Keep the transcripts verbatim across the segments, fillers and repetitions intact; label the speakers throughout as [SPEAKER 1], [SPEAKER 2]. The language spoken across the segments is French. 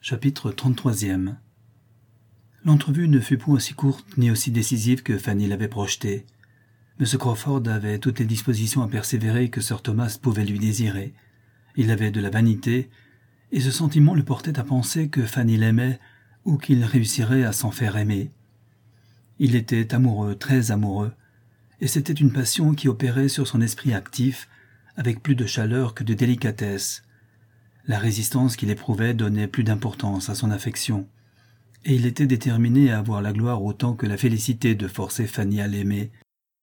[SPEAKER 1] Chapitre trente-trois. L'entrevue ne fut point aussi courte ni aussi décisive que Fanny l'avait projeté. M. Crawford avait toutes les dispositions à persévérer que Sir Thomas pouvait lui désirer. Il avait de la vanité, et ce sentiment le portait à penser que Fanny l'aimait ou qu'il réussirait à s'en faire aimer. Il était amoureux, très amoureux, et c'était une passion qui opérait sur son esprit actif avec plus de chaleur que de délicatesse. La résistance qu'il éprouvait donnait plus d'importance à son affection, et il était déterminé à avoir la gloire autant que la félicité de forcer Fanny à l'aimer.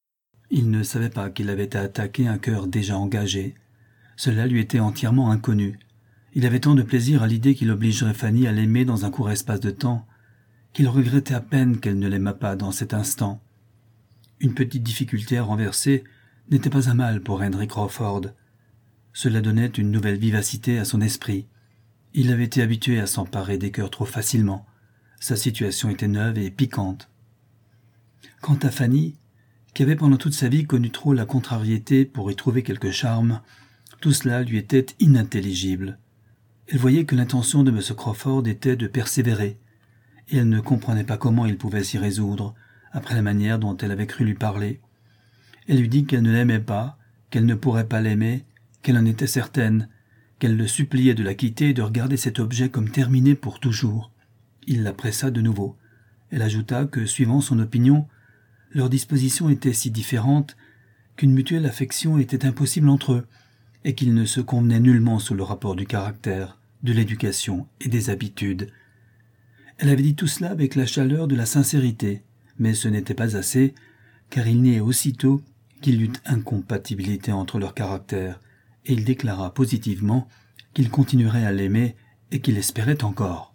[SPEAKER 1] Il ne savait pas qu'il avait à attaquer un cœur déjà engagé. Cela lui était entièrement inconnu. Il avait tant de plaisir à l'idée qu'il obligerait Fanny à l'aimer dans un court espace de temps, qu'il regrettait à peine qu'elle ne l'aimât pas dans cet instant. Une petite difficulté à renverser n'était pas un mal pour Henry Crawford. Cela donnait une nouvelle vivacité à son esprit. Il avait été habitué à s'emparer des cœurs trop facilement. Sa situation était neuve et piquante. Quant à Fanny, qui avait pendant toute sa vie connu trop la contrariété pour y trouver quelque charme, tout cela lui était inintelligible. Elle voyait que l'intention de M. Crawford était de persévérer, et elle ne comprenait pas comment il pouvait s'y résoudre, après la manière dont elle avait cru lui parler. Elle lui dit qu'elle ne l'aimait pas, qu'elle ne pourrait pas l'aimer, qu'elle en était certaine, qu'elle le suppliait de la quitter et de regarder cet objet comme terminé pour toujours. Il la pressa de nouveau. Elle ajouta que, suivant son opinion, leurs dispositions étaient si différentes qu'une mutuelle affection était impossible entre eux, et qu'ils ne se convenaient nullement sous le rapport du caractère, de l'éducation et des habitudes. Elle avait dit tout cela avec la chaleur de la sincérité, mais ce n'était pas assez, car il niait aussitôt qu'il y eût incompatibilité entre leurs caractères, et il déclara positivement qu'il continuerait à l'aimer et qu'il espérait encore.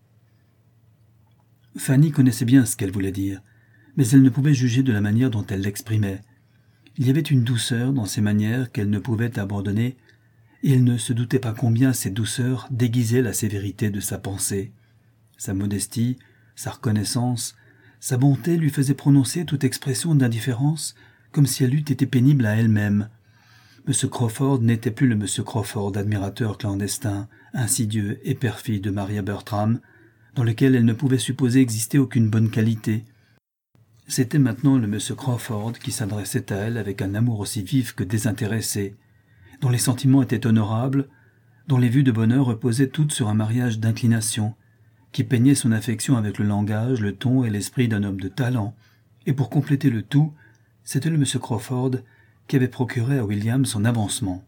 [SPEAKER 1] Fanny connaissait bien ce qu'elle voulait dire, mais elle ne pouvait juger de la manière dont elle l'exprimait. Il y avait une douceur dans ses manières qu'elle ne pouvait abandonner, et elle ne se doutait pas combien cette douceur déguisait la sévérité de sa pensée. Sa modestie, sa reconnaissance, sa bonté lui faisaient prononcer toute expression d'indifférence, comme si elle eût été pénible à elle-même. M. Crawford n'était plus le M. Crawford admirateur clandestin, insidieux et perfide de Maria Bertram, dans lequel elle ne pouvait supposer exister aucune bonne qualité. C'était maintenant le M. Crawford qui s'adressait à elle avec un amour aussi vif que désintéressé, dont les sentiments étaient honorables, dont les vues de bonheur reposaient toutes sur un mariage d'inclination, qui peignait son affection avec le langage, le ton et l'esprit d'un homme de talent, et pour compléter le tout, c'était le M. Crawford qui avait procuré à William son avancement.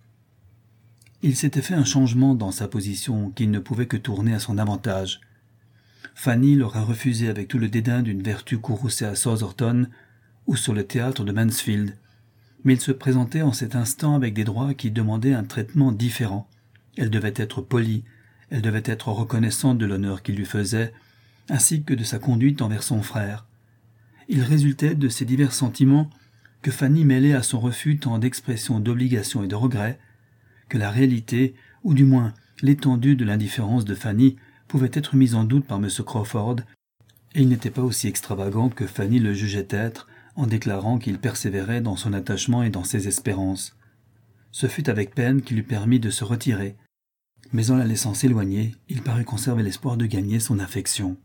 [SPEAKER 1] Il s'était fait un changement dans sa position qu'il ne pouvait que tourner à son avantage. Fanny l'aurait refusé avec tout le dédain d'une vertu courroucée à Southampton ou sur le théâtre de Mansfield, mais il se présentait en cet instant avec des droits qui demandaient un traitement différent. Elle devait être polie, elle devait être reconnaissante de l'honneur qu'il lui faisait, ainsi que de sa conduite envers son frère. Il résultait de ces divers sentiments que Fanny mêlait à son refus tant d'expressions d'obligation et de regret, que la réalité, ou du moins l'étendue de l'indifférence de Fanny, pouvait être mise en doute par M. Crawford, et il n'était pas aussi extravagant que Fanny le jugeait être en déclarant qu'il persévérait dans son attachement et dans ses espérances. Ce fut avec peine qu'il lui permit de se retirer, mais en la laissant s'éloigner, il parut conserver l'espoir de gagner son affection.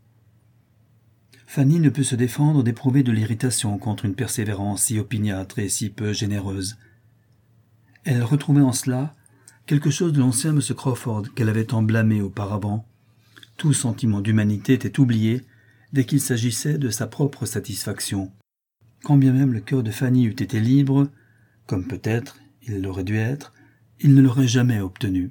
[SPEAKER 1] Fanny ne put se défendre d'éprouver de l'irritation contre une persévérance si opiniâtre et si peu généreuse. Elle retrouvait en cela quelque chose de l'ancien M. Crawford qu'elle avait tant blâmé auparavant. Tout sentiment d'humanité était oublié dès qu'il s'agissait de sa propre satisfaction. Quand bien même le cœur de Fanny eût été libre, comme peut-être il l'aurait dû être, il ne l'aurait jamais obtenu.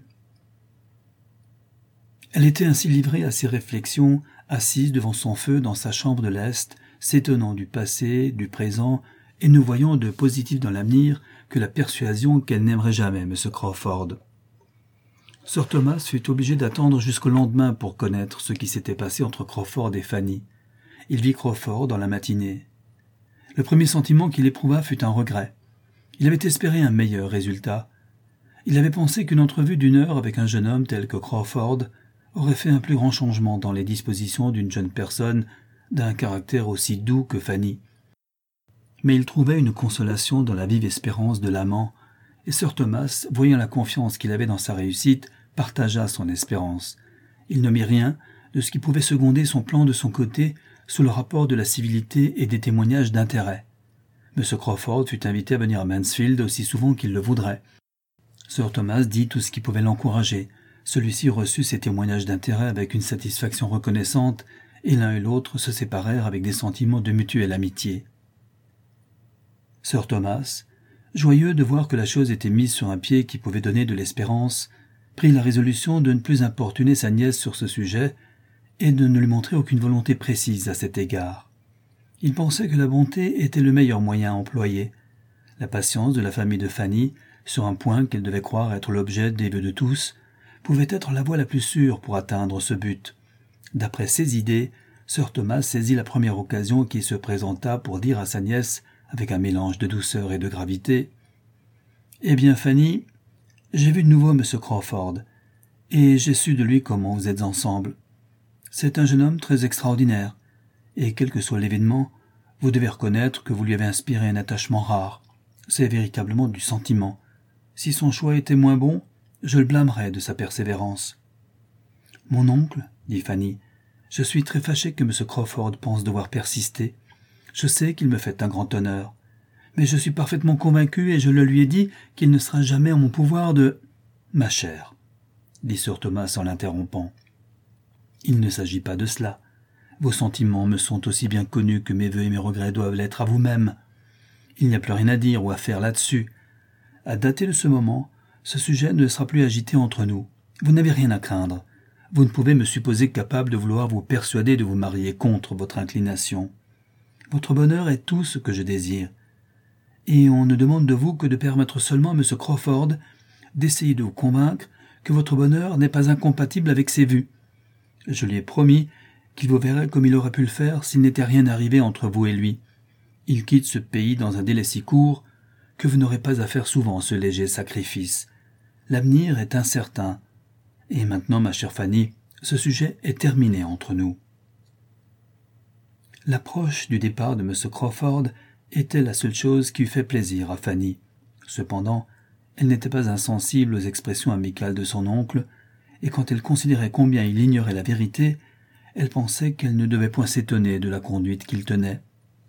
[SPEAKER 1] Elle était ainsi livrée à ses réflexions, assise devant son feu dans sa chambre de l'Est, s'étonnant du passé, du présent, et ne voyant de positif dans l'avenir que la persuasion qu'elle n'aimerait jamais M. Crawford. Sir Thomas fut obligé d'attendre jusqu'au lendemain pour connaître ce qui s'était passé entre Crawford et Fanny. Il vit Crawford dans la matinée. Le premier sentiment qu'il éprouva fut un regret. Il avait espéré un meilleur résultat. Il avait pensé qu'une entrevue d'une heure avec un jeune homme tel que Crawford aurait fait un plus grand changement dans les dispositions d'une jeune personne d'un caractère aussi doux que Fanny. Mais il trouvait une consolation dans la vive espérance de l'amant, et Sir Thomas, voyant la confiance qu'il avait dans sa réussite, partagea son espérance. Il ne mit rien de ce qui pouvait seconder son plan de son côté sous le rapport de la civilité et des témoignages d'intérêt. M. Crawford fut invité à venir à Mansfield aussi souvent qu'il le voudrait. Sir Thomas dit tout ce qui pouvait l'encourager. Celui-ci reçut ces témoignages d'intérêt avec une satisfaction reconnaissante, et l'un et l'autre se séparèrent avec des sentiments de mutuelle amitié. Sir Thomas, joyeux de voir que la chose était mise sur un pied qui pouvait donner de l'espérance, prit la résolution de ne plus importuner sa nièce sur ce sujet et de ne lui montrer aucune volonté précise à cet égard. Il pensait que la bonté était le meilleur moyen à employer. La patience de la famille de Fanny, sur un point qu'elle devait croire être l'objet des vœux de tous, pouvait être la voie la plus sûre pour atteindre ce but. D'après ses idées, Sir Thomas saisit la première occasion qui se présenta pour dire à sa nièce, avec un mélange de douceur et de gravité, « Eh bien, Fanny, j'ai vu de nouveau M. Crawford, et j'ai su de lui comment vous êtes ensemble. C'est un jeune homme très extraordinaire, et quel que soit l'événement, vous devez reconnaître que vous lui avez inspiré un attachement rare. C'est véritablement du sentiment. Si son choix était moins bon, je le blâmerais de sa persévérance. »« Mon oncle, dit Fanny, je suis très fâché que M. Crawford pense devoir persister. Je sais qu'il me fait un grand honneur. Mais je suis parfaitement convaincu et je le lui ai dit qu'il ne sera jamais en mon pouvoir de... »« Ma chère, dit Sir Thomas en l'interrompant, il ne s'agit pas de cela. Vos sentiments me sont aussi bien connus que mes vœux et mes regrets doivent l'être à vous-même. Il n'y a plus rien à dire ou à faire là-dessus. À dater de ce moment, ce sujet ne sera plus agité entre nous. Vous n'avez rien à craindre. Vous ne pouvez me supposer capable de vouloir vous persuader de vous marier contre votre inclination. Votre bonheur est tout ce que je désire. Et on ne demande de vous que de permettre seulement à M. Crawford d'essayer de vous convaincre que votre bonheur n'est pas incompatible avec ses vues. Je lui ai promis qu'il vous verrait comme il aurait pu le faire s'il n'était rien arrivé entre vous et lui. Il quitte ce pays dans un délai si court que vous n'aurez pas à faire souvent ce léger sacrifice. L'avenir est incertain. Et maintenant, ma chère Fanny, ce sujet est terminé entre nous. » L'approche du départ de M. Crawford était la seule chose qui eût fait plaisir à Fanny. Cependant, elle n'était pas insensible aux expressions amicales de son oncle, et quand elle considérait combien il ignorait la vérité, elle pensait qu'elle ne devait point s'étonner de la conduite qu'il tenait.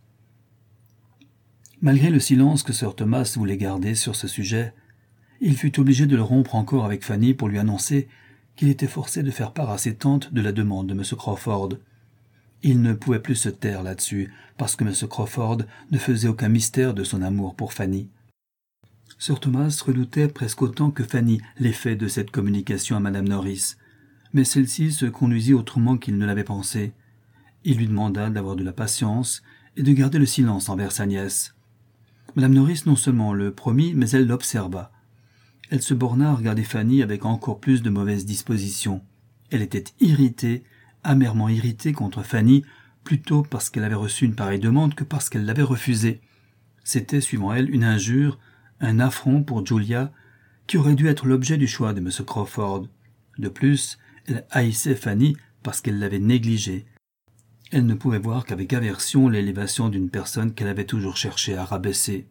[SPEAKER 1] Malgré le silence que Sir Thomas voulait garder sur ce sujet, il fut obligé de le rompre encore avec Fanny pour lui annoncer qu'il était forcé de faire part à ses tantes de la demande de M. Crawford. Il ne pouvait plus se taire là-dessus, parce que M. Crawford ne faisait aucun mystère de son amour pour Fanny. Sir Thomas redoutait presque autant que Fanny l'effet de cette communication à Madame Norris, mais celle-ci se conduisit autrement qu'il ne l'avait pensé. Il lui demanda d'avoir de la patience et de garder le silence envers sa nièce. Madame Norris non seulement le promit, mais elle l'observa. Elle se borna à regarder Fanny avec encore plus de mauvaise disposition. Elle était irritée, amèrement irritée contre Fanny, plutôt parce qu'elle avait reçu une pareille demande que parce qu'elle l'avait refusée. C'était, suivant elle, une injure, un affront pour Julia, qui aurait dû être l'objet du choix de M. Crawford. De plus, elle haïssait Fanny parce qu'elle l'avait négligée. Elle ne pouvait voir qu'avec aversion l'élévation d'une personne qu'elle avait toujours cherché à rabaisser.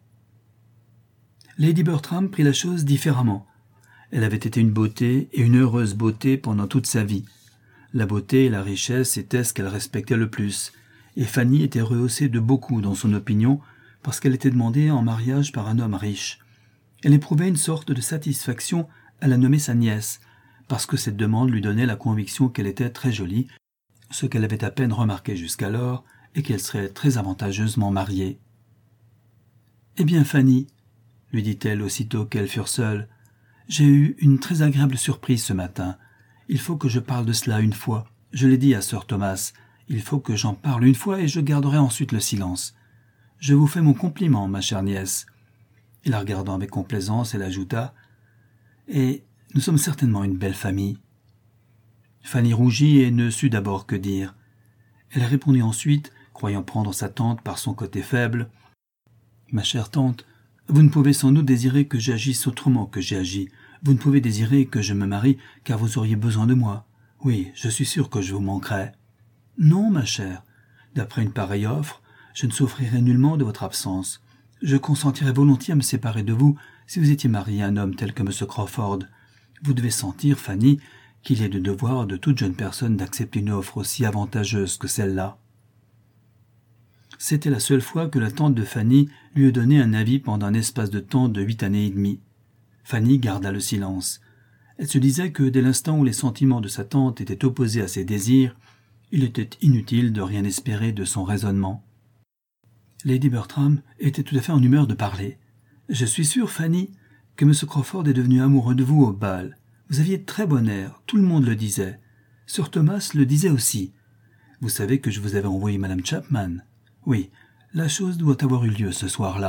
[SPEAKER 1] Lady Bertram prit la chose différemment. Elle avait été une beauté et une heureuse beauté pendant toute sa vie. La beauté et la richesse étaient ce qu'elle respectait le plus, et Fanny était rehaussée de beaucoup dans son opinion parce qu'elle était demandée en mariage par un homme riche. Elle éprouvait une sorte de satisfaction à la nommer sa nièce, parce que cette demande lui donnait la conviction qu'elle était très jolie, ce qu'elle avait à peine remarqué jusqu'alors, et qu'elle serait très avantageusement mariée. « Eh bien, Fanny, lui dit-elle aussitôt qu'elles furent seules, j'ai eu une très agréable surprise ce matin. Il faut que je parle de cela une fois. Je l'ai dit à Sir Thomas. Il faut que j'en parle une fois et je garderai ensuite le silence. Je vous fais mon compliment, ma chère nièce. » Et la regardant avec complaisance, elle ajouta « Et nous sommes certainement une belle famille. » Fanny rougit et ne sut d'abord que dire. Elle répondit ensuite, croyant prendre sa tante par son côté faible. « Ma chère tante, vous ne pouvez sans doute désirer que j'agisse autrement que j'ai agi. Vous ne pouvez désirer que je me marie car vous auriez besoin de moi. Oui, je suis sûr que je vous manquerai. »« Non, ma chère. D'après une pareille offre, je ne souffrirai nullement de votre absence. Je consentirais volontiers à me séparer de vous si vous étiez mariée à un homme tel que M. Crawford. Vous devez sentir, Fanny, qu'il est de devoir de toute jeune personne d'accepter une offre aussi avantageuse que celle-là. C'était la seule fois que la tante de Fanny lui eût donné un avis pendant un espace de temps de huit années et demie. Fanny garda le silence. Elle se disait que dès l'instant où les sentiments de sa tante étaient opposés à ses désirs, il était inutile de rien espérer de son raisonnement. Lady Bertram était tout à fait en humeur de parler. « Je suis sûre, Fanny, que M. Crawford est devenu amoureux de vous au bal. Vous aviez très bon air, tout le monde le disait. Sir Thomas le disait aussi. Vous savez que je vous avais envoyé Madame Chapman. Oui, la chose doit avoir eu lieu ce soir-là. »